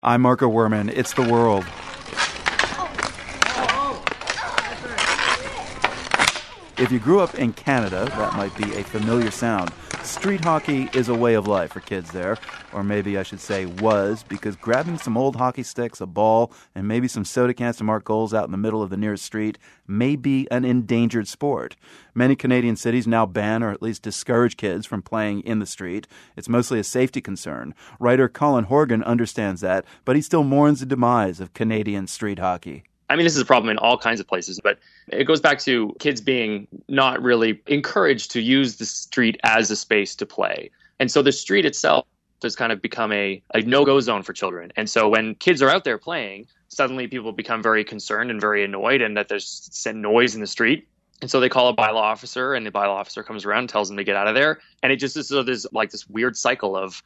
I'm Marco Werman. It's The World. If you grew up in Canada, that might be a familiar sound. Street hockey is a way of life for kids there. Or maybe I should say was, because grabbing some old hockey sticks, a ball, and maybe some soda cans to mark goals out in the middle of the nearest street may be an endangered sport. Many Canadian cities now ban or at least discourage kids from playing in the street. It's mostly a safety concern. Writer Colin Horgan understands that, but he still mourns the demise of Canadian street hockey. I mean, this is a problem in all kinds of places, but it goes back to kids being not really encouraged to use the street as a space to play. And so the street itself has kind of become a no-go zone for children. And so when kids are out there playing, suddenly people become very concerned and very annoyed and that there's noise in the street. And so they call a bylaw officer, and the bylaw officer comes around and tells them to get out of there. And it just is sort of this weird cycle of,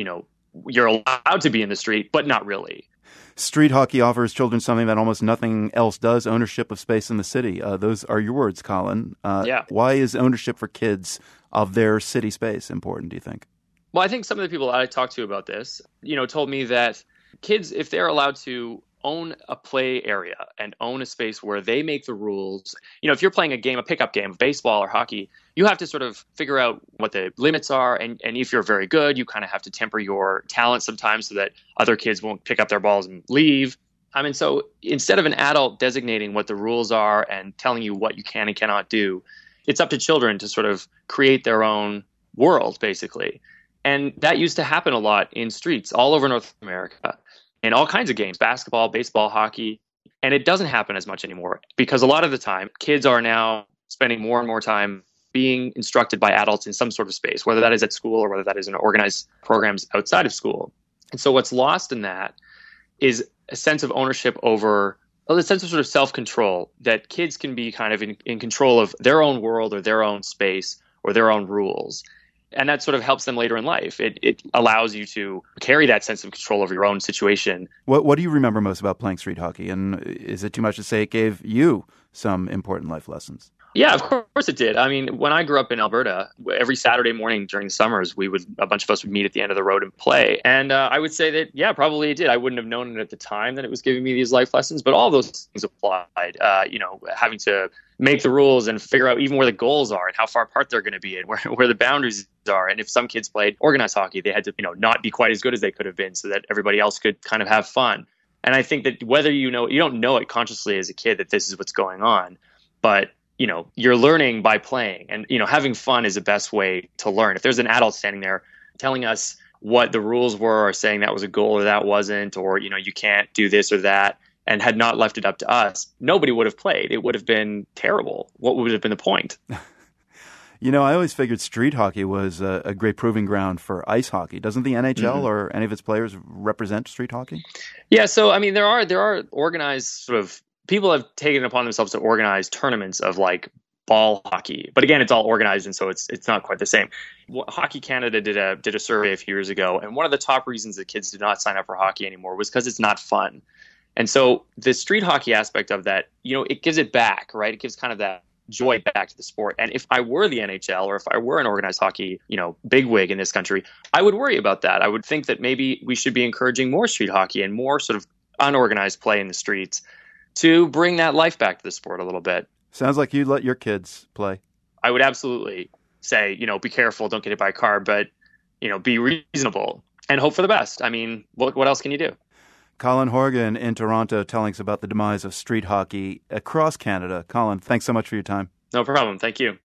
you're allowed to be in the street, but not really. Street hockey offers children something that almost nothing else does, ownership of space in the city. Those are your words, Colin. Yeah. Why is ownership for kids of their city space important, do you think? Well, I think some of the people I talked to about this, told me that kids, if they're allowed to own a play area and own a space where they make the rules, if you're playing a pickup game of baseball or hockey, you have to sort of figure out what the limits are. And if you're very good, you kind of have to temper your talent sometimes so that other kids won't pick up their balls and leave. So instead of an adult designating what the rules are and telling you what you can and cannot do, it's up to children to sort of create their own world, basically. And that used to happen a lot in streets all over North America in all kinds of games, basketball, baseball, hockey. And it doesn't happen as much anymore because a lot of the time kids are now spending more and more time being instructed by adults in some sort of space, whether that is at school or whether that is in organized programs outside of school. And so what's lost in that is a sense of ownership over a sense of sort of self-control, that kids can be kind of in control of their own world or their own space or their own rules. And that sort of helps them later in life. It allows you to carry that sense of control over your own situation. What do you remember most about playing street hockey? And is it too much to say it gave you some important life lessons? Yeah, of course it did. I mean, when I grew up in Alberta, every Saturday morning during the summers, a bunch of us would meet at the end of the road and play. And I would say that, yeah, probably it did. I wouldn't have known it at the time that it was giving me these life lessons, but all those things applied. Having to make the rules and figure out even where the goals are and how far apart they're going to be and where the boundaries are. And if some kids played organized hockey, they had to, not be quite as good as they could have been so that everybody else could kind of have fun. And I think that whether you don't know it consciously as a kid that this is what's going on, but you're learning by playing, and, having fun is the best way to learn. If there's an adult standing there telling us what the rules were or saying that was a goal or that wasn't, or, you can't do this or that, and had not left it up to us, nobody would have played. It would have been terrible. What would have been the point? I always figured street hockey was a great proving ground for ice hockey. Doesn't the NHL or any of its players represent street hockey? Yeah. So, I mean, there are organized sort of people have taken it upon themselves to organize tournaments of like ball hockey, but again, it's all organized, and so it's not quite the same. Hockey Canada did a survey a few years ago, and one of the top reasons that kids did not sign up for hockey anymore was because it's not fun. And so the street hockey aspect of that, it gives it back, right? It gives kind of that joy back to the sport. And if I were the NHL or if I were an organized hockey, bigwig in this country, I would worry about that. I would think that maybe we should be encouraging more street hockey and more sort of unorganized play in the streets to bring that life back to the sport a little bit. Sounds like you'd let your kids play. I would absolutely say, be careful, don't get hit by a car, but, be reasonable and hope for the best. I mean, what else can you do? Colin Horgan in Toronto telling us about the demise of street hockey across Canada. Colin, thanks so much for your time. No problem. Thank you.